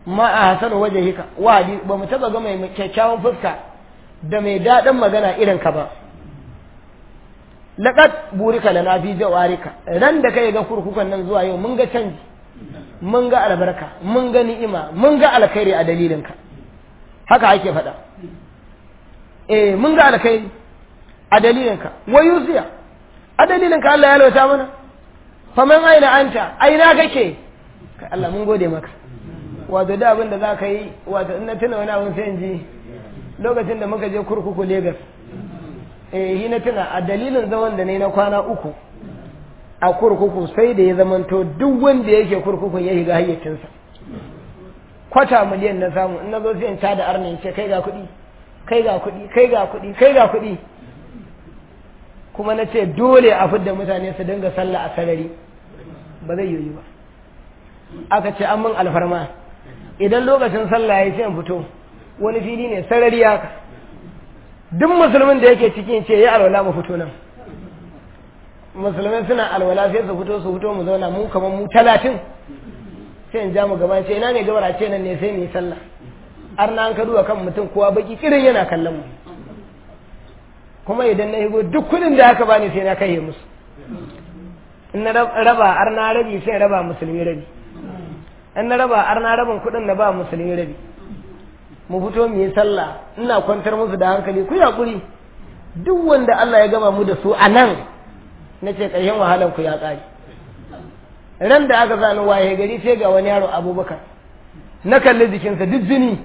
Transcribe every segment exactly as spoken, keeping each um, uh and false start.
ma a hasanu wajhika wa ba mu taba ga mai kyakkyawan fuska da mai dadin magana irin ka ba laqad burika lana fi jawarika ran da kai ga kurkukan nan zuwa yau mun ga canji mun ga albarka mun ga ni'ima mun ga alkhairi a dalilinka haka ake faɗa eh mun ga alkhairi a dalilinka wa yusiya a dalilinka Allah ya lauta mana faman aina anta aina kake kai Allah mun gode maka wato da abin da za ka yi wato in na tuna wani abin sai in ji lokacin da muka je kurkuku Lagos eh hi na tuna a dalilin zaman da ne na kwana uku a kurkuku sai da ya zamanto duk wanda yake kurkukun ya shiga hayyacinsa kwata miliyan na samu in na zo sai in ta da arna ce kai ga kuɗi kai ga kuɗi kai ga kuɗi kai ga kuɗi kuma na ce dole a fidda mutane su dinga sallah a sarari ba zai yiwu ba aka ce an min alfarma idan lokacin sallah ya ce in fito wani fili ne sarari haka duk musulmin da yake cikin ce ya alwala mu fito nan musulmai suna alwala sai su fito su fito mu zauna mu kamar mu talatin sai in ja mu gaba ce ina ne gabar a ce nan ne sai mu yi sallah har na an ka duba kan mutum kowa baki kirin yana kallon mu kuma idan na higo duk kudin da aka bani sai na kai musu in na raba har na rabi sai raba musulmi rabi in na raba har na rabin kudin na ba musulmi rabi mu fito mu yi sallah ina kwantar musu da hankali ku yakuri duk wanda Allah ya gama mu da su a nan na ce ƙarshen wahalan ku ya ƙari ran da aka zani waye gari sai ga wani yaro Abubakar na kalli jikinsa duk jini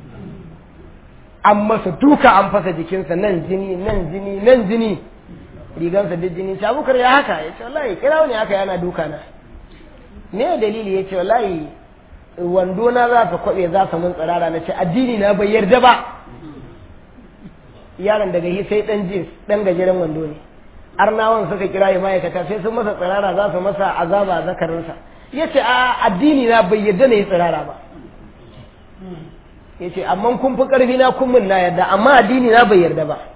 an masa duka an fasa jikinsa nan jini nan jini nan jini rigansa duk jini sai Abubakar ya haka ya ce wallahi kira wani haka yana duka na me dalili ya ce wallahi wando na za ta kwabe za ta mun tsirara na ce addini na bai yarda ba yaron daga hi sai dan jins dan gajeren wando ne arnawan suka kira ya ma'aikata sai sun masa tsirara za su masa azaba zakarinsa ya ce a addini na bai yarda na yi tsirara ba ya ce amma kun fi ƙarfi na kun mun na yarda amma addini na bai yarda ba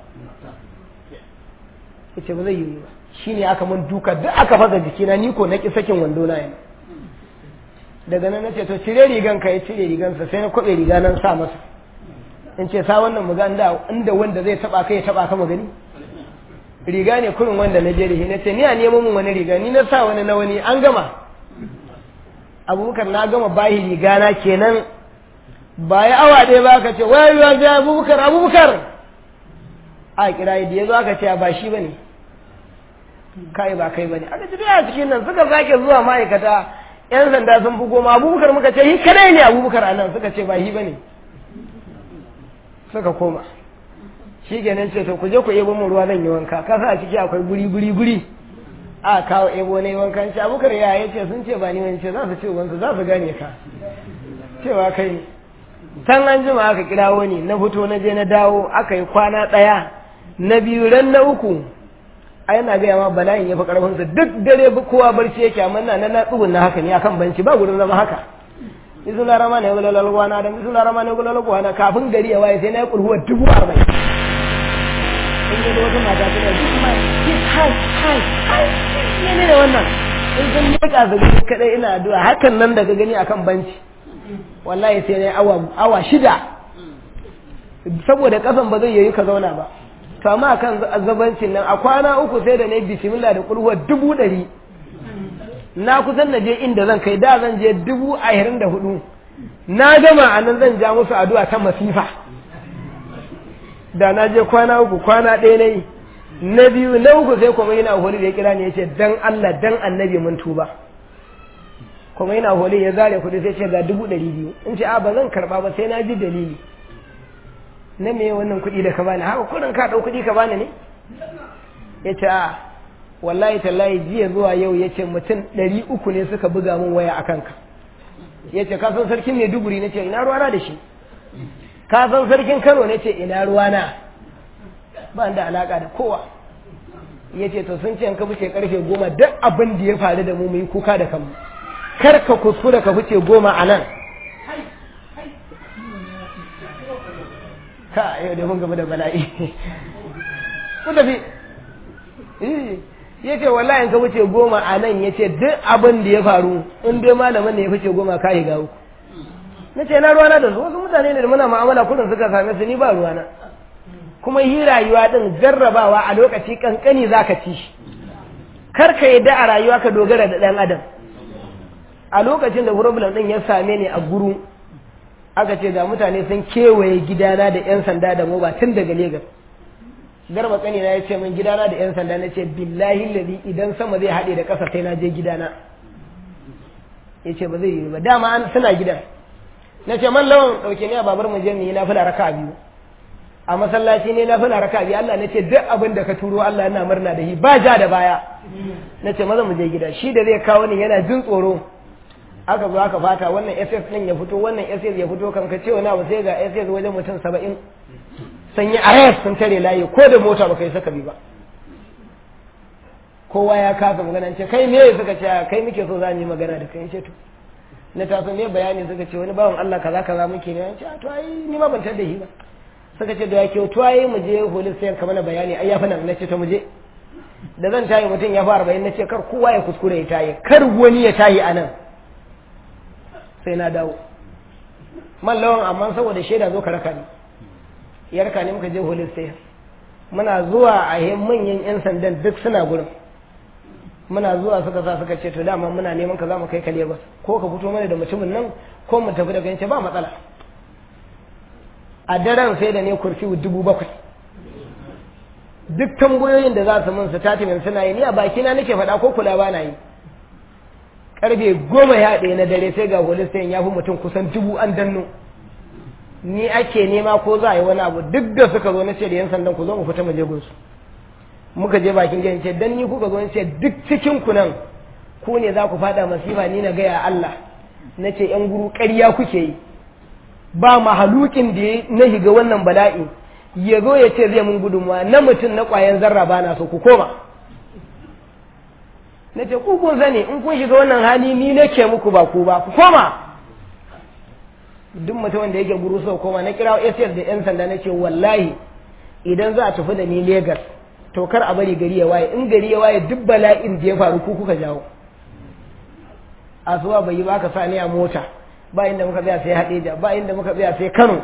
ya ce ba zai yi ba shi ne aka mun duka duk aka fasa jikina ni ko na ƙi sakin wando na yana daga nan na ce to cire rigan ka ya cire rigansa sai na kwaɓe riga nan sa masa in ce sa wannan mu ga inda wanda zai taɓa ka ya taɓa ka magani riga ne kurin wanda na je da shi na ce ni a nemo mun wani riga ni na sa wani na wani an gama Abubakar na gama bahi riga na kenan ba ya awa ɗaya ba ka ce wai ya ga Abubakar Abubakar a kira da ya zo aka ce ba shi bane kai ba kai bane aka ce a cikin nan suka sake zuwa ma'aikata yan sanda sun fi goma Abubakar muka ce shi kadai ne Abubakar a nan suka ce ba shi bane suka koma shi kenan ce to ku je ku ebo mu ruwa zan yi wanka ka sa a ciki akwai guri guri guri a kawo ebo ne wankan shi Abubakar ya yace sun ce ba ni wani ce za su ce wansu za su gane ka cewa kai ne tan an jima aka kirawo ni na fito na je na dawo aka yi kwana ɗaya na biyu ran na uku a yana gaya ma bala'in ya fi ƙarfinsa duk dare kowa barci yake amma na na tsugun na haka ne akan banci ba gurin zama haka isu larama ne gula lalwana da isu larama ne gula lalwana kafin gari ya waye sai na yi kurhuwa dubu arba'in in ga wata mata tana duk ma hai hai hai ne ne wannan in sun miƙa zabi kadai ina addu'a hakan nan daga gani akan banci wallahi sai na awa awa shida saboda kasan ba zai yi ka zauna ba to amma kan azabancin nan a kwana uku sai da nayi bismillah da kulhuwa dubu ɗari na kusan na je inda zan kai da zan je dubu ashirin da hudu na gama a nan zan ja musu addu'a ta masifa da na je kwana uku kwana ɗaya na yi na biyu na uku sai kuma yana holi da ya kira ne ya ce dan Allah dan annabi mun tuba kuma yana holi ya zare kuɗi sai ce ga dubu ɗari biyu in ce a ba zan karɓa ba sai na ji dalili na me wannan kuɗi da ka bani haka kuɗin ka ɗau kuɗi ka bani ne ya ce a wallahi tallahi jiya zuwa yau ya ce mutum ɗari uku ne suka buga min waya a kanka ya ce kasan sarkin Maiduguri na ce ina ruwana da shi kasan sarkin Kano na ce ina ruwana ba da alaka da kowa ya ce to sun ce in ka fice karfe goma duk abin da ya faru da mu mu yi kuka da kanmu kar ka kuskura ka fice goma a nan ka yau da mun gaba da bala'i ku tafi ya ce wallahi in ka fice goma a nan ya ce duk abin da ya faru in dai malamin ne ya fice goma ka yi gawo na ce na ruwana da su wasu mutane ne da muna mu'amala kudin suka same su ni ba ruwana kuma yi rayuwa din jarrabawa a lokaci kankani zaka ci shi kar ka yadda a rayuwa ka dogara da dan adam a lokacin da problem din ya same ni a guru aka ce ga mutane sun kewaye gidana da yan sanda da moba tun daga Lagos garba tsani na ya ce min gidana da yan sanda na ce billahi ladhi idan sama zai haɗe da ƙasa sai na je gidana ya ce ba zai yi ba dama an suna gidan na ce man lawan ɗauke ni a babar mu je ni na fila raka biyu a masallaci ne na fila raka biyu Allah na ce duk abin da ka turo Allah yana murna da shi ba ja da baya na ce maza mu je gida shi da zai kawo ni yana jin tsoro aka zo aka fata wannan S S din ya fito wannan S S ya fito kan ka ce wani abu sai ga S S wajen mutum saba'in sun yi arrest sun tare layi ko da mota baka yi saka bi ba kowa ya kafa magana ce kai me suka ce kai muke so za mu yi magana da kai ce to na taso ne bayani suka ce wani bawan Allah kaza kaza muke ne ce to ai ni ma ban tada shi ba suka ce da yake to ai mu je police sai ka mana bayani ai ya fa nan nace to mu je da zan tayi mutum ya fara bayani nace kar kowa ya kuskure ya tayi kar wani ya tayi anan sai na dawo mallawan amma saboda shaida zo ka raka ni ya raka ni muka je police sai muna zuwa a yin manyan yan sandan duk suna gurin muna zuwa suka sa suka ce to dama muna neman ka za mu kai ka Lagos ko ka fito mana da mutumin nan ko mu tafi daga yance ba matsala a daren sai da ne kurfi dubu bakwai duk tambayoyin da za su mun su tati min suna yi ni a baki na nake faɗa ko kula ba na yi karfe goma ya ɗaya na dare sai ga holistin ya fi mutum kusan dubu an danno ni ake nema ko za a yi wani abu duk da suka zo na ce da yan sandan ku zo mu fita mu je gunsu muka je bakin gidan ce dan ni kuka zo ce duk cikin ku nan ku ne za ku fada masifa ni na gaya Allah na ce yan guru ƙarya kuke yi ba mahalukin da na higa wannan bala'i ya zo ya ce zai mun gudunmuwa na mutum na ƙwayan zarra ba na so ku koma na ce ku kun sani in kun shiga wannan hali ni nake muku ba ku ba ku koma duk mutumin da yake guru sau koma na kira S S da yan sanda na ce wallahi idan za a tafi da ni Lagos to kar a bari gari ya waye in gari ya waye duk bala'in da ya faru ku kuka jawo asuwa bai yi ba ka sa ni a mota ba inda muka tsaya sai Hadeja ba inda muka tsaya sai Kano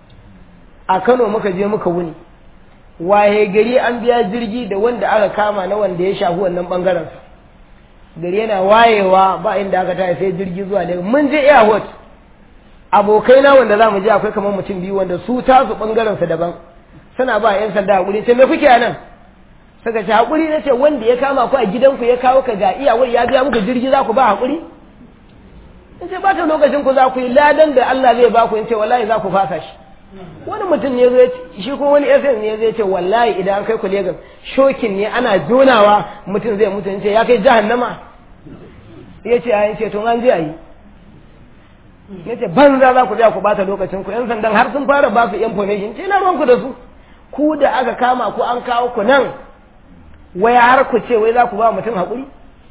a Kano muka je muka wuni waye gari an biya jirgi da wanda aka kama na wanda ya shafi wannan bangaren gari yana wayewa ba inda aka taya sai jirgi zuwa Lagos mun je airport abokai na wanda zamu je akwai kamar mutum biyu wanda su tasu bangaren su daban suna ba yan sanda hakuri ce me kuke a nan suka ce hakuri nace wanda ya kama ku a gidanku ya kawo ka ga iyawai ya biya muku jirgi za ku ba hakuri nace ba ta lokacin ku za ku yi ladan da Allah zai ba ku yace wallahi za ku fasa shi wani mutum ne zai shi ko wani S S ne zai ce wallahi idan an kai ku Lagos shokin ne ana jonawa mutum zai mutu yace ya kai jahannama yace ai yace to an je ayi yace banza za ku je ku bata lokacin ku yan sandan har sun fara ba su information ce na ruwan ku da su ku da aka kama ku an kawo ku nan waya har ku ce wai za ku ba mutum hakuri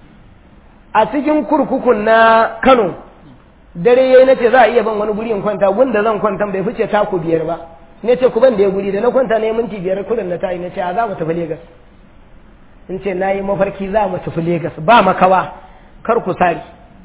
a cikin kurkukun na Kano dare yayi nace za a iya ban wani guri in kwanta wanda zan kwanta bai fice taku biyar ba nace ku ban da ya guri da na kwanta ne minti biyar kullun na tayi nace a za mu tafi Lagos in ce nayi mafarki za mu tafi Lagos ba makawa kar ku sari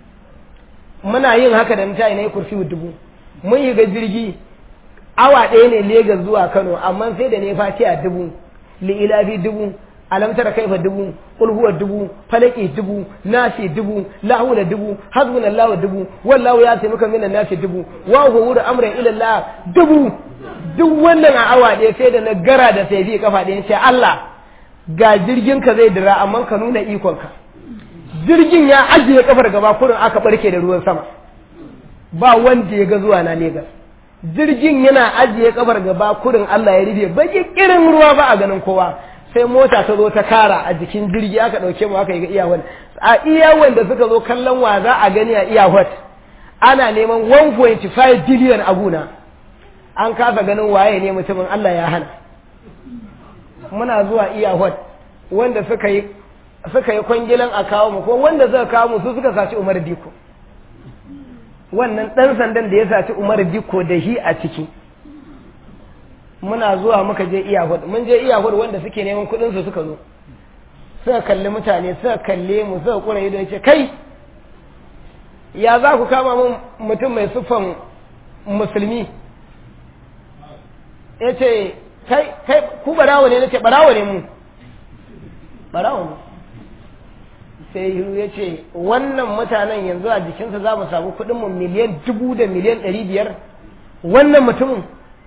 muna yin haka da mutane nayi kurfi dubu mun yi ga jirgi awa ɗaya ne Lagos zuwa Kano amma sai da ne fatiha dubu li'ilafi dubu alam tara kaifa dubu qul huwa dubu falaki dubu nasi dubu la hawla dubu hasbunallahu dubu wallahu ya taimaka minan nasi dubu wa huwa amran ila Allah dubu duk wannan a awa ɗaya sai da na gara da sai bi kafa ɗaya sai Allah ga jirgin ka zai dira amma ka nuna ikon ka jirgin ya ajiye kafar gaba kurin aka barke da ruwan sama ba wanda ya ga zuwa na Lagos jirgin yana ajiye kafar gaba kurin Allah ya rufe baki kirin ruwa ba a ganin kowa sai mota ta zo ta kara a jikin jirgi aka dauke mu aka yi ga iyawan a iyawan da suka zo kallon wa za a gani a iyawat ana neman one point five billion a guna an kasa ganin waye ne mutumin Allah ya hana muna zuwa iyawat wanda suka yi suka yi kwangilan a kawo mu ko wanda suka kawo mu su suka saci Umar Diko wannan dan sandan da ya saci Umar Diko da shi a ciki muna zuwa muka je iyahud mun je iyahud wanda suke neman kudin su suka zo suka kalli mutane suka kalle mu suka kura ido yace kai ya za ku kama mun mutum mai sufan musulmi ya ce kai kai ku barawo ne na ce barawo ne mu barawo ne sai hiru ya ce wannan mutanen yanzu a jikinsa za mu samu kuɗinmu miliyan dubu da miliyan ɗari biyar wannan mutumin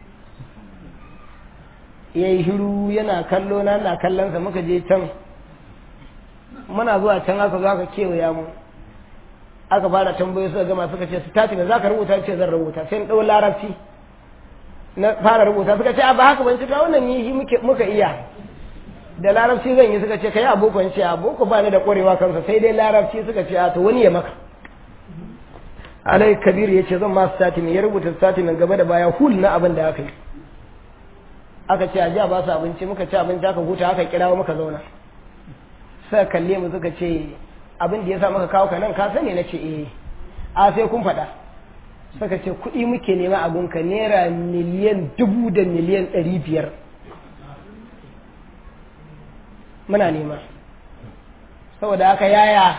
ya yi hiru yana kallo na na kallonsa muka je can muna zuwa can aka zo aka kewaya mu aka fara tambayo suka gama suka ce su tafi da za ka rubuta ce zan rubuta sai in ɗau larabci na fara rubuta suka ce a ba haka ban cika wannan yi muka iya da larabci zan yi suka ce kai abokan ce aboko ba ni da ƙwarewa kansa sai dai larabci suka ce a to wani ya maka alai kabir ya ce zan ma statement ya rubuta statement gaba da baya hul na abin da aka yi aka ce a ji a ba su abinci muka ci abinci aka huta aka kirawo muka zauna suka kalle mu suka ce abin da ya sa maka kawo ka nan ka sani na ce eh a sai kun faɗa suka ce kuɗi muke nema a gunka naira miliyan dubu da miliyan ɗari biyar muna nema saboda haka yaya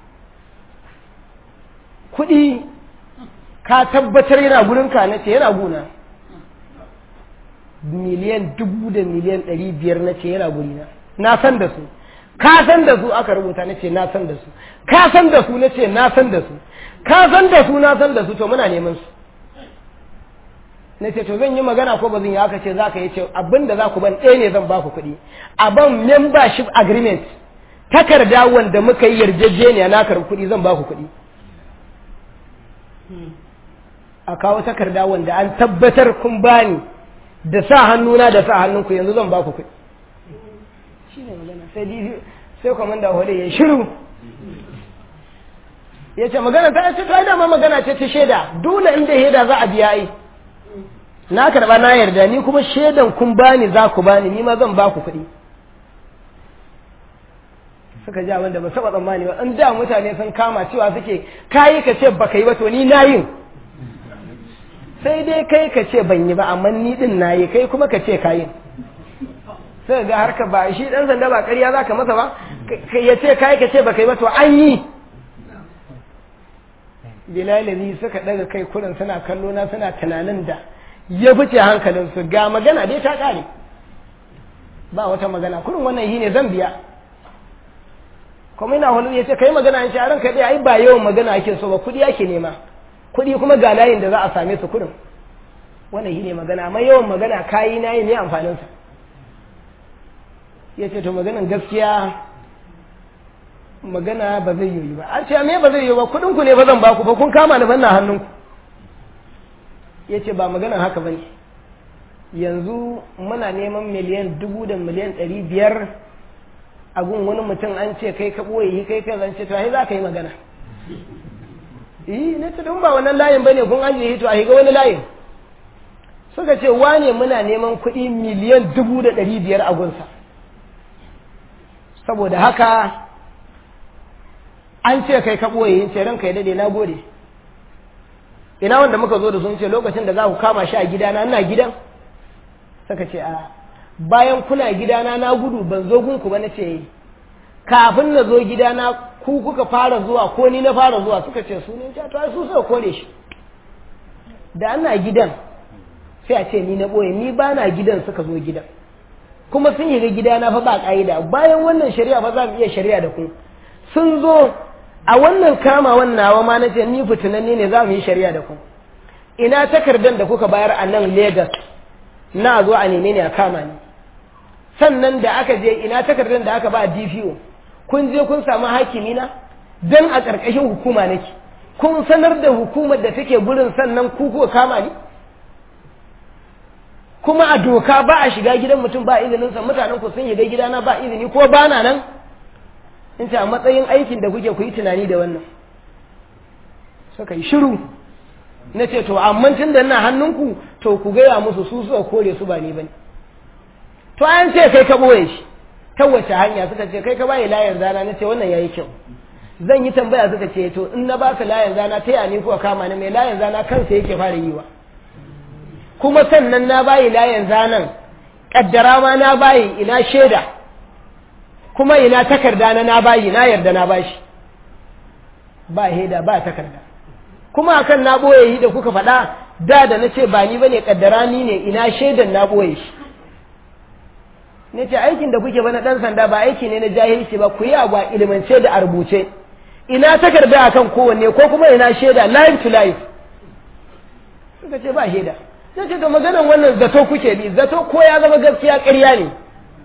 kuɗi ka tabbatar yana gurinka na ce yana guna miliyan dubu da miliyan ɗari biyar na ce yana gurina na san da su ka san da su aka rubuta na ce na san da su ka san da su na ce na san da su ka san da su na san da su to muna neman su na ce to zan yi magana ko ba zan yi aka ce za ka yi ce abinda za ku ban ɗaya ne zan ba ku kuɗi a ban membership agreement takarda wanda muka yi yarjejeniya na karɓi kuɗi zan ba ku kuɗi a kawo takarda wanda an tabbatar kun bani da sa hannuna da sa hannunku yanzu zan ba ku kuɗi shi ne magana sai di sai kwamanda hole ya shiru ya ce magana ta ce ta dama magana ce ta shaida dole inda shaida za a biya yi na karɓa na yarda ni kuma shaidan kun bani za ku bani ni ma zan ba ku kuɗi suka ji abin da ba saba tsammani ba in da mutane sun kama cewa suke kayi ka ce baka yi ba to ni na yin sai dai kai ka ce ban yi ba amma ni din na yi kai kuma ka ce kayin sai ga harka ba shi dan sanda ba ƙarya za ka masa ba ya ce kayi ka ce baka yi ba to an yi bilalazi suka daga kai kurin suna kallo na suna tunanin da ya fice hankalinsu ga magana dai ta ƙare ba wata magana kurin wannan shi ne zan biya kuma ina wani ya ce kai magana in ce a ranka dai ai ba yawan magana ake so ba kuɗi ake nema kuɗi kuma ga layin da za a same su kuɗin wannan shi ne magana amma yawan magana kayi na yi ne amfaninsa ya ce to maganan gaskiya magana ba zai yi ba an ce me ba zai yi ba kuɗinku ne ba zan ba ku ba kun kama ni banna hannunku ya ce ba maganan haka ba ne yanzu muna neman miliyan dubu da miliyan ɗari biyar a gun wani mutum an ce kai ka ɓoye yi kai kai zan ce to ai za ka yi magana yi na ce don ba wannan layin ba ne kun an je hito a higa wani layin suka ce wane muna neman kuɗi miliyan dubu da ɗari biyar a gunsa saboda haka an ce kai ka ɓoye yin ce ranka ya daɗe na gode ina wanda muka zo da sun ce lokacin da za ku kama shi a gidana ina gidan suka ce a bayan kuna gidana na gudu ban zo gunku ba na ce kafin na zo gidana ku kuka fara zuwa ko ni na fara zuwa suka ce su ne to su suka kore shi da ana gidan sai a ce ni na ɓoye ni ba na gidan suka zo gidan kuma sun yi gidana fa ba ƙa'ida bayan wannan shari'a fa za mu iya shari'a da ku sun zo a wannan kama wannan nawa ma na ce ni fitinanne ne za mu yi shari'a da ku ina takardar da kuka bayar a nan Lagos na zo a neme ne a kama ni sannan da aka je ina takardar da aka ba D P O kun je kun samu hakimi na dan a ƙarƙashin hukuma nake kun sanar da hukumar da take gurin sannan ku kuka kama ni kuma a doka ba a shiga gidan mutum ba izinin sa mutanen ku sun shiga gidana ba izini ko ba na nan in ce a matsayin aikin da kuke ku yi tunani da wannan suka yi shiru na ce to amma tun da ina hannunku to ku gaya musu su suka kore su ba ni bane to an ce kai ka boye shi ta wace hanya suka ce kai ka bayi layin zana na ce wannan yayi kyau zan yi tambaya suka ce to in na ba ka layin zana ta yani kuwa kama ni mai layin zana kansa yake fara yi wa kuma sannan na bayi layin zanan kaddara ma na bayi ina shaida kuma ina takarda na na bayi na yarda na bashi ba heda ba takarda kuma akan na boye yi da kuka faɗa da da nace ba ni bane kaddara ni ne ina shaidan na boye shi nace aikin da kuke bana dan sanda ba aiki ne na jahilci ba ku yi abu a ilimance da a rubuce ina takarda akan kowanne ko kuma ina shaida life to life suka ce ba shaida nace to maganar wannan zato kuke bi zato ko ya zama gaskiya ƙarya ne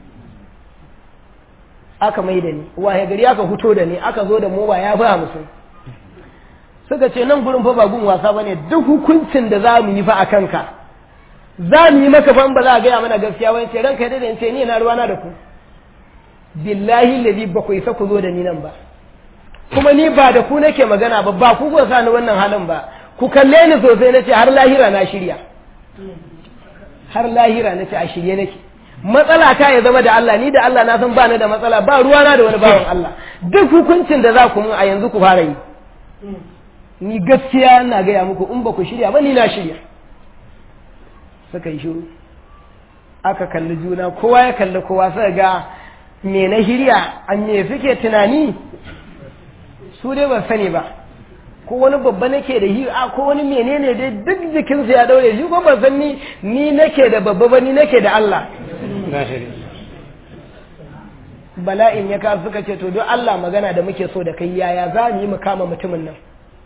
aka mai da ni waye gari aka fito da ni aka zo da mu ba ya ba musu suka ce nan gurin fa ba gun wasa bane duk hukuncin da za mu yi fa a kanka za mu yi maka fa ba za a gaya mana gaskiya ba ce ranka dai ce ni na ruwana da ku billahi ladhi ba ku isa ku zo da ni nan ba kuma ni ba da ku nake magana ba ba ku ko sa ni wannan halin ba ku kalle ni sosai nace har lahira na shirya har lahira nace a shirye nake matsala ta ya zama da Allah ni da Allah na san ba ni da matsala ba ruwana da wani bawan Allah duk hukuncin da za ku mun a yanzu ku fara yi ni gaskiya ina gaya muku in ba ku shirya ba ni na shirya suka yi shiru aka kalli juna kowa ya kalli kowa suka ga me na shirya an me suke tunani su dai ban sani ba ko wani babba nake da hi a ko wani menene dai duk jikinsu ya daure shi ko ban san ni ni nake da babba ba ni nake da Allah bala'in ya ka suka ce to don Allah magana da muke so da kai yaya za mu yi mu kama mutumin nan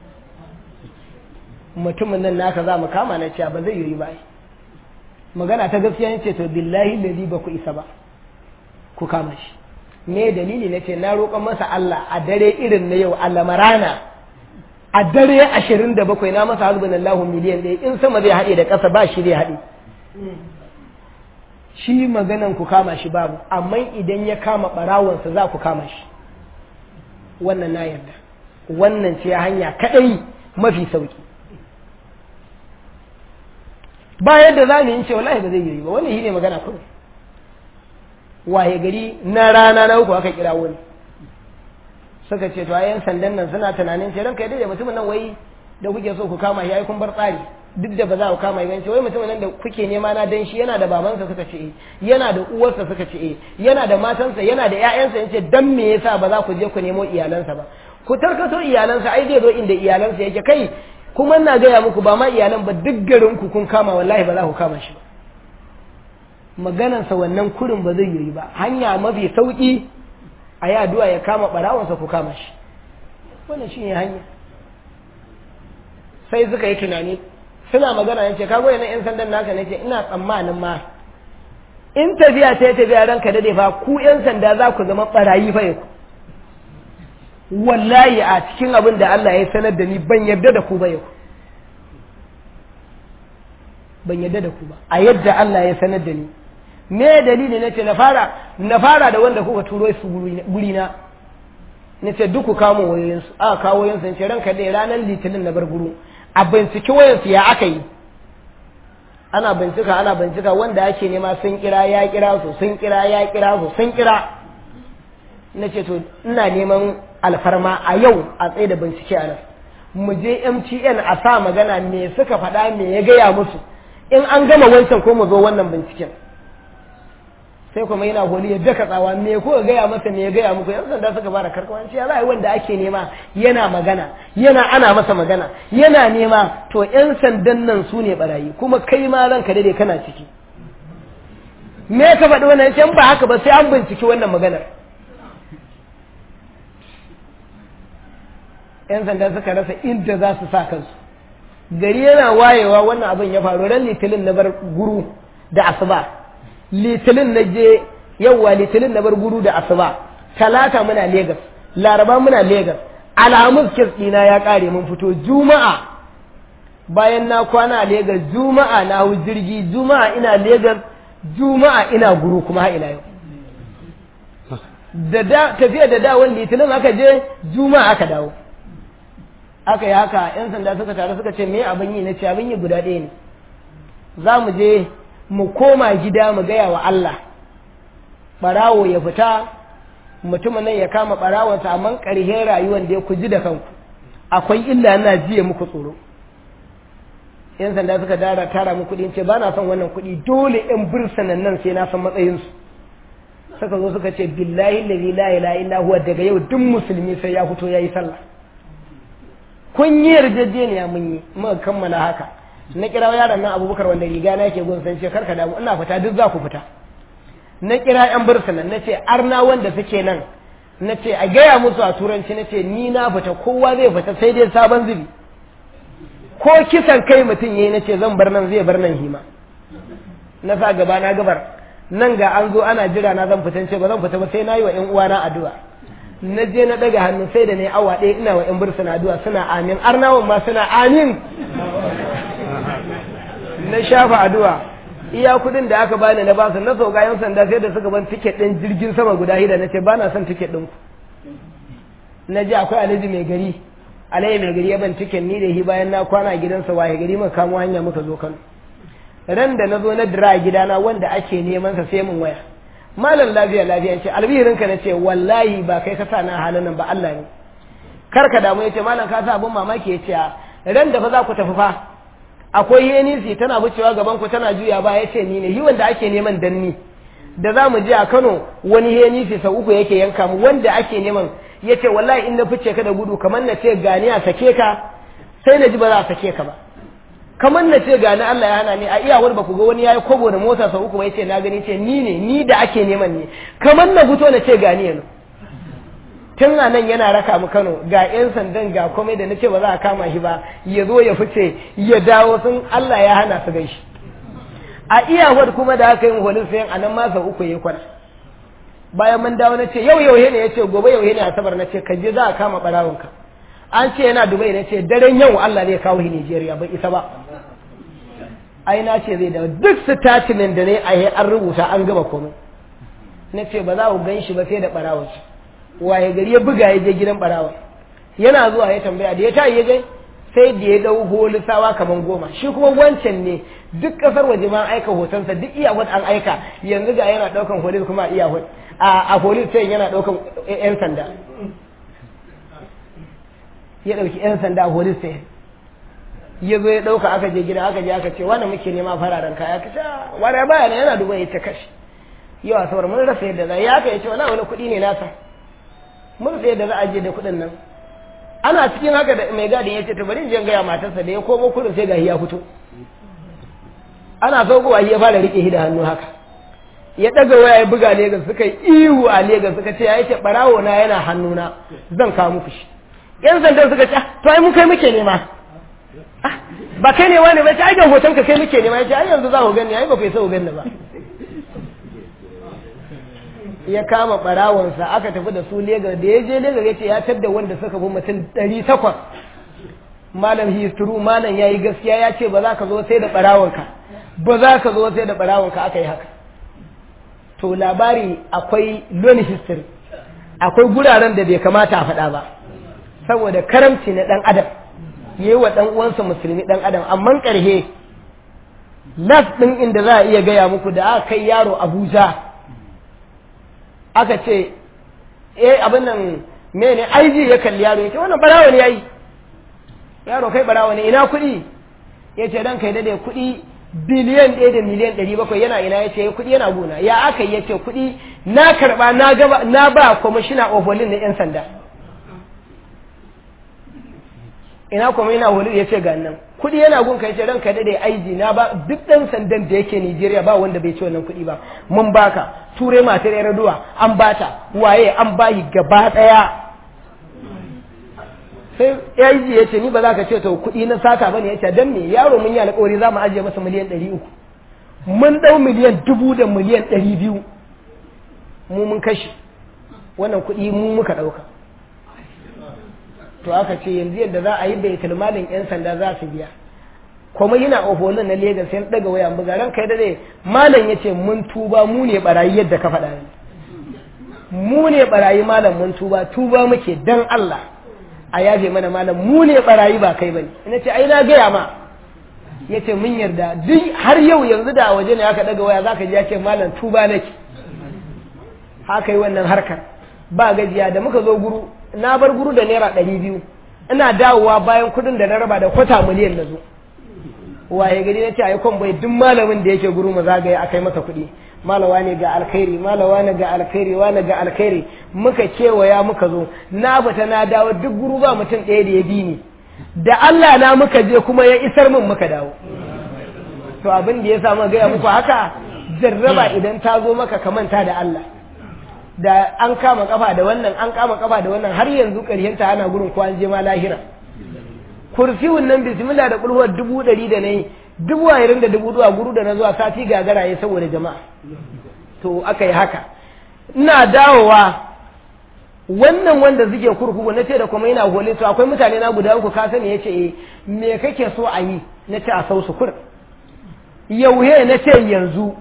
mutumin nan naka za mu kama na cewa ba zai yi ba magana ta gaskiya ce to billahi ladhi ba ku isa ba ku kama shi me dalili nace na roƙon masa Allah a dare irin na yau Allah marana a dare ashirin da bakwai na masa hasbunallahu miliyan ɗaya in sama zai haɗe da ƙasa ba shi zai haɗe shi maganan ku kama shi babu amma idan ya kama ɓarawansa za ku kama shi wannan na yarda wannan ce hanya kaɗai mafi sauki ba yadda za mu yi ce wallahi ba zai yi ba wannan shi ne magana kuma waye gari na rana na uku aka kira wani suka ce to ayan sandan nan suna tunanin ce ranka yadda mutumin nan wai da kuke so ku kama shi ai kun bar tsari duk da ba za ku kama shi ba ce wai mutumin nan da kuke nema na dan shi yana da babansa suka ce eh yana da uwarsa suka ce eh yana da matansa yana da ƴaƴansa yace dan me yasa ba za ku je ku nemo iyalansa ba ku tarkato iyalansa ai zai zo inda iyalansa yake kai kuma ina gaya muku ba ma iyalan ba duk garin ku kun kama wallahi ba za ku kama shi ba maganansa wannan kurin ba zai yi ba hanya mafi sauki a yi addu'a ya kama ɓarawansa ku kama shi wannan shi ne hanya sai suka yi tunani suna magana ya ce kago yana ‘yan sandan naka na ce ina tsammanin ma in tafiya ta yi tafiya ranka dade fa ku ‘yan sanda za ku zama ɓarayi fa ku wallahi a cikin abin da Allah ya sanar da ni ban yarda da ku ba yau ban yarda da ku ba a yadda Allah ya sanar da ni me dalili nace na fara na fara da wanda kuka turo su guri na nace duk ku kamo wayoyin su aka kawo wayoyin su nace ranka dai ranar litinin na bar guru a bincike wayoyin su ya aka yi ana bincika ana bincika wanda ake nema sun kira ya kira su sun kira ya kira su sun kira nace to ina neman alfarma a yau a tsaye da bincike a nan mu je M T N a sa magana me suka faɗa me ya gaya musu in an gama wancan ko mu zo wannan binciken sai kuma yana holi ya daka tsawa me ko gaya masa me ya gaya muku yan sanda suka fara karkawanci ya zai wanda ake nema yana magana yana ana masa magana yana nema to yan sandan nan su ne barayi kuma kai ma ranka dade kana ciki me ka faɗi wannan yan ba haka ba sai an binciki wannan maganar yan sanda suka rasa inda za su sa kansu gari yana wayewa wannan abin ya faru ran litinin na bar guru da asuba litinin na je yawwa litinin na bar guru da asuba talata muna Lagos laraba muna Lagos alhamis kirtsina ya kare mun fito juma'a bayan na kwana a Lagos juma'a na hau jirgi juma'a ina Lagos juma'a ina guru kuma ila yau da da tafiya da dawon litinin aka je juma'a aka dawo aka yi haka yan sanda suka taru suka ce me abin yi na ce abin yi guda ɗaya ne za mu je mu koma gida mu gaya wa Allah ɓarawo ya fita mutumin nan ya kama ɓarawonsa amma ƙarshen rayuwar da ya ku ji da kanku akwai illa na jiye muku tsoro yan sanda suka dara tara mu kuɗi ce ba na son wannan kuɗi dole yan birsanan nan sai na san matsayinsu suka zo suka ce billahi la ilaha illa huwa daga yau duk musulmi sai ya fito yayi sallah kun yi yarjejeniya mun yi muka kammala haka na kira yaron nan Abubakar wanda riga na yake gun san ce karka damu ina fita duk za ku fita na kira yan bursunan na ce arna wanda suke nan na ce a gaya musu a turanci na ce ni na fita kowa zai fita sai dai sabon zubi ko kisan kai mutum yayi na ce zan bar nan zai bar nan hima na sa gaba na gabar nan ga an zo ana jira na zan fitan ce ba zan fita ba sai na yi wa ƴan uwana addu'a na je na daga hannu sai da ne awa ɗaya ina wa ƴan bursuna addu'a suna amin arnawan ma suna amin na shafa addu'a iya kudin da aka bani na basu na sauka yan sanda sai da suka ban tiket ɗin jirgin sama guda hida na ce ba na son tiket ɗin ku na ji akwai alaji mai gari alaji mai gari ya ban tiket ni da shi bayan na kwana a gidansa waye gari muka kamo hanya muka zo Kano ran da na zo na dira gidana wanda ake neman sa sai mun waya malam lafiya lafiya ce albihirin ka nace wallahi ba kai ka sa na halin nan ba Allah ne kar ka damu yace malam ka sa abun mamaki yace ran da fa za ku tafi fa akwai yenisi tana bucewa gaban ku tana juya ba yace ni ne hi wanda ake neman danni da za mu je a Kano wani yenisi sau uku yake yanka mu wanda ake neman yace wallahi in na fice ka da gudu kamar na ce gani a sake ka sai na ji ba za a sake ka ba kamar na ce gani Allah ya hana ni a iyawar ba ku ga wani yayi kobo da mota sau uku ba yace na gani ce ni ne ni da ake neman ne kamar na fito na ce gani yanzu tun a nan yana raka mu Kano ga yan sandan ga komai da nace ba za a kama shi ba ya zo ya fice ya dawo sun Allah ya hana su gaishe a iyawar kuma da aka yi holin sayan a nan ma sau uku yayi kwana bayan mun dawo nace yau yau ne yace gobe yau ne asabar nace ka je za a kama barawunka an ce yana Dubai na ce daren yau Allah zai kawo shi Nigeria bai isa ba ai na ce zai dawo duk statement da ne a an rubuta an gaba komai na ce ba za ku gan shi ba sai da barawon waye gari ya buga ya je gidan barawon yana zuwa ya tambaya da ya ta yi gai sai da ya dau holisawa kaman goma shi kuma wancan ne duk kasar waje ma aika hotonsa duk iyahud an aika yanzu ga yana daukan holis kuma iyahud a a holis sai yana daukan yan sanda ya dauki yan sanda a holis sai ya zo ya dauka aka je gida aka je aka ce wannan muke nema fararen kaya ka ce wani baya ne yana duba ya ta kashi yau a sauran mun rasa yadda za ya aka yace wani wani kuɗi ne nasa mun rasa yadda za a je da kuɗin nan ana cikin haka da mai gadin ya ce to bari in je gaya matarsa da ya komo kuɗin sai gahi ya fito ana saukowa ya fara rike shi da hannu haka ya daga waya ya buga Legas suka yi ihu a Legas suka ce ya ce barawo na yana hannuna zan kawo muku shi yan sandan suka ce to ai mun kai muke nema ba kai ne wani ba ce ai ga hoton ka kai muke nema ya ce ai yanzu za ku gani ai ba kai so gani ba ya kama barawonsa aka tafi da su Legas da ya je Legas ya ce ya tadda wanda suka bi mutum ɗari takwas malam histuru malam ya yi gaskiya ya ce ba za ka zo sai da barawonka ba za ka zo sai da barawonka aka yi haka to labari akwai lone history akwai guraren da bai kamata a faɗa ba saboda karamci na ɗan adam ya yi wa ɗan uwansa musulmi ɗan adam amma ƙarhe las ɗin inda za a iya gaya muku da aka kai yaro Abuja aka ce eh abin nan mene aiji ya kalli yaro yake wannan barawo ne yayi yaro kai barawo ne ina kuɗi yace dan kai dade kuɗi biliyan ɗaya da miliyan ɗari bakwai yana ina yace kuɗi yana gona ya aka yace kuɗi na karba na gaba na ba commissioner of police na yan sanda ina kuma ina wani yace ga nan kuɗi yana gun kai yace dan kai dade aiji na ba duk ɗan sandan da yake Nigeria ba wanda bai ci wannan kuɗi ba mun baka ture matar yar duwa an bata waye an bayi gaba daya sai yaji yace ni ba za ka ce to kuɗi na saka bane yace dan me yaro mun yi alƙawari za mu ajiye masa miliyan ɗari uku mun dau miliyan dubu da miliyan ɗari biyu mu mun kashe wannan kuɗi mu muka ɗauka to aka ce yanzu yadda za a yi baitul malin yan sanda za su biya kuma yana ofolin na Legas sai daga waya buga ran kai da dai malam yace mun tuba mu ne barayi yadda ka faɗa ni mu ne barayi malam mun tuba tuba muke dan Allah a yaje mana malam mu ne barayi ba kai bane ina ce ai na gaya ma yace mun yarda duk har yau yanzu da waje ne aka daga waya zaka ji yace malam tuba nake haka yi wannan harkar ba gajiya da muka zo guru na bar guru da naira ɗari biyu ina dawowa bayan kuɗin da na raba da kwata miliyan na zo waye gari na ce a yi kwambai duk malamin da yake guru mu zagaye a kai masa kuɗi malawa ne ga alkhairi malawa ne ga alkhairi wani ga alkhairi muka kewaya muka zo na bata na dawo duk guru ba mutum ɗaya da ya bi ni da Allah na muka je kuma ya isar min muka dawo to abin da ya samu gaya muku haka jarraba idan ta zo maka ka manta da Allah da an kama kafa da wannan an kama kafa da wannan har yanzu ƙarshen ta ana gurin ko an je ma lahira kursiyun nan bismillah da kulhuwar dubu ɗari da nayi dubu ashirin da dubu duwa guru da na zuwa sati gagara ya saboda jama'a to aka yi haka ina dawowa wannan wanda suke kurkuku na ce da kuma yana gole to akwai mutane na guda uku ka sani yace eh me kake so a yi na ce a sau su kur yauhe na ce yanzu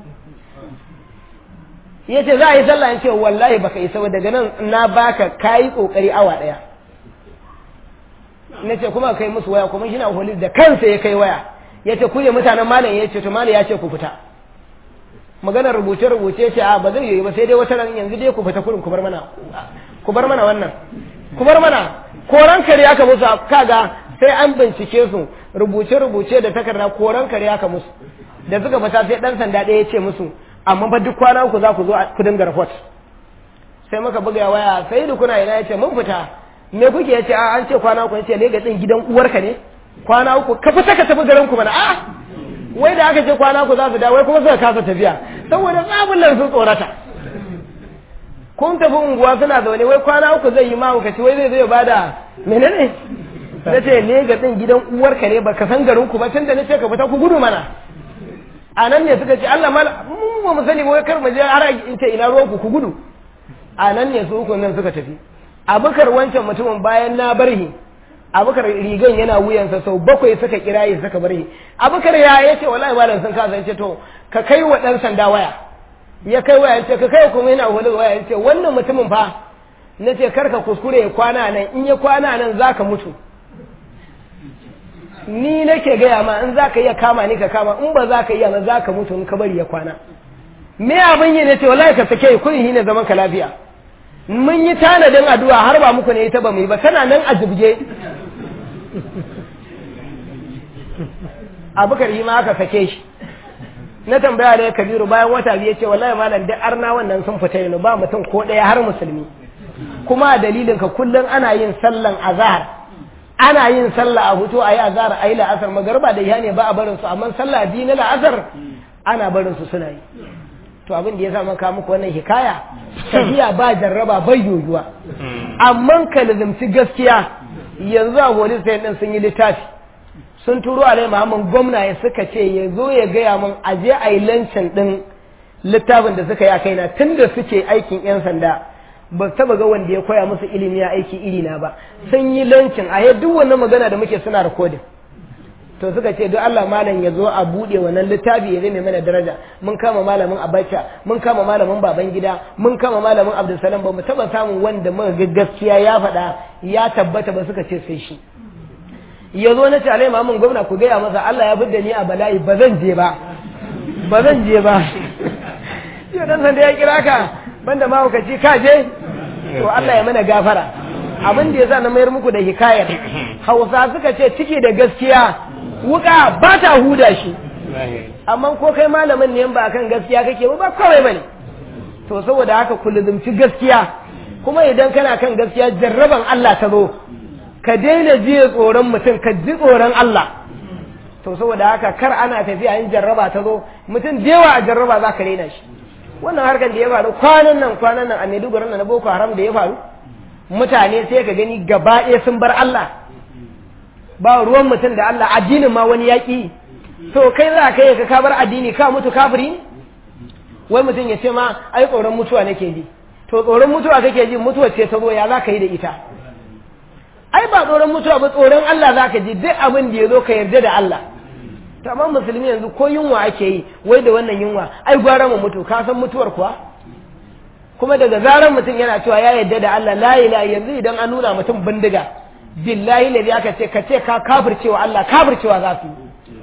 yace za a yi sallah yace wallahi baka isa ba daga nan na baka kai kokari awa daya nace kuma kai musu waya kuma shi na gole da kansa ya kai waya yace ku ne mutanen malam yace to malam ya ce ku fita maganar rubuce rubuce ce a ba zai yi ba sai dai wata ran yanzu dai ku fita kurin ku bar mana ku bar mana wannan ku bar mana koran kare aka musu kaga sai an bincike su rubuce rubuce da takarda koran kare aka musu da suka fita sai dan sanda ɗaya ya ce musu amma fa duk kwana uku za ku zo ku dinga report sai muka buga waya sai da kuna ina yace mun fita me kuke yace a an ce kwana uku yace Lagos din gidan uwarka ne kwana uku ka fita ka tafi garin ku mana a wai da aka ce kwana uku za su dawo wai kuma suka kasa tafiya saboda tsabullan sun tsorata kun tafi unguwa suna zaune wai kwana uku zai yi mahaukaci wai zai zai bada menene na ce Lagos din gidan uwarka ne baka san garin ku ba tun da nace ka fita ku gudu mana a nan ne suka ce Allah mal mun ba mu sani wai kar mu je har in ce ina ruwan ku ku gudu a nan ne su uku nan suka tafi abukar wancan mutumin bayan na barhi abukar rigan yana wuyansa sau bakwai suka kira yi suka barhi abukar ya yace wallahi malam sun kasa yace to ka kai wa dan sanda waya ya kai waya yace ka kai kuma yana wani waya yace wannan mutumin fa nace karka kuskure ya kwana nan in ya kwana nan zaka mutu ni nake gaya ma in zaka iya kama ni ka kama in ba zaka iya ba zaka mutu in ka bari ya kwana me abin yi nace wallahi ka sake kun yi ne zaman ka lafiya mun yi tanadin addu'a har ba muku ne ita ba mu yi ba tana nan a jibge abukar yi ma aka sake shi na tambaya da kabiru bayan wata biyu ce wallahi malam da arna wannan sun fita yana ba mutum ko ɗaya har musulmi kuma dalilin ka kullum ana yin sallan azhar ana yin sallah a hutu ayi azhar ayi la'asar magarba da ne ba a barin su amma sallah biyu na la'asar ana barin su suna yi to abin da ya sa maka muku wannan hikaya tafiya ba jarraba bai yoyuwa amma ka lazimci gaskiya yanzu a wani sai din sun yi littafi sun turo alai Muhammad gwamna ya suka ce ya zo ya gaya min aje a yi lancin din littafin da suka yi a kaina tun da suke aikin yan sanda ba taba ga wanda ya koya musu ilimi ya aiki iri na ba sun yi lancin a duk wannan magana da muke suna recording to suka ce duk Allah malam ya zo a bude wannan littafi ya zame mana daraja mun kama malamin Abacha mun kama malamin Babangida mun kama malamin Abdulsalam ba mu taba samun wanda muka ga gaskiya ya faɗa ya tabbata ba suka ce sai shi ya zo na ce alai mamun gwamna ku gaya masa Allah ya fidda ni a bala'i ba zan je ba ba zan je ba yau dan san da ya kira ka banda ma ka ci ka je to Allah ya mana gafara abin da yasa na mayar muku da hikayar Hausa suka ce ciki da gaskiya wuka ba ta huda shi amma ko kai malamin ne ba kan gaskiya kake ba ba kawai bane to saboda haka kullumci gaskiya kuma idan kana kan gaskiya jarraban Allah ta zo ka daina ji tsoron mutum ka ji tsoron Allah to saboda haka kar ana tafiya yin jarraba ta zo mutum da yawa a jarraba za ka raina shi wannan harkar da ya faru kwanan nan kwanan nan a Maiduguri na Boko Haram da ya faru mutane sai ka gani gaba ɗaya sun bar Allah ba ruwan mutum da Allah addinin ma wani yaƙi to kai za ka yi ka bar addini ka mutu kafiri wai mutum ya ce ma ai tsoron mutuwa nake ji to tsoron mutuwa kake ji mutuwa ce ta zo ya za ka yi da ita ai ba tsoron mutuwa ba tsoron Allah za ka ji duk abin da ya zo ka yarda da Allah tamam musulmi yanzu ko yunwa ake yi wai da wannan yunwa ai gwara mu mutu ka san mutuwar kuwa kuma daga zaran mutum yana cewa ya yarda da Allah la ilaha yanzu idan an nuna mutum bindiga billahi ne aka ce ka ce ka kafircewa Allah kafircewa za su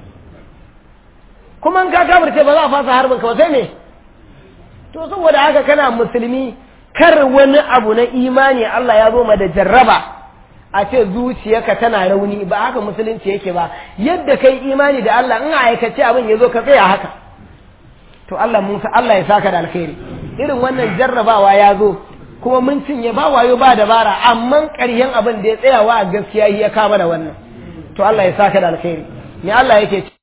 kuma in ka kafirce ba za a fasa harbin ka ba sai me to saboda haka kana musulmi kar wani abu na imani Allah ya zo ma da jarraba a ce zuciyarka tana rauni ba haka musulunci yake ba yadda kai imani da Allah in aikace abin ya zo ka tsaya haka to Allah Musa Allah ya saka da alkhairi irin wannan jarrabawa ya zo kuma mun cinye ba wayo ba dabara amma ƙaryen abin da ya tsayawa a gaskiya ya kama da wannan to Allah ya saka da alkhairi ne Allah yake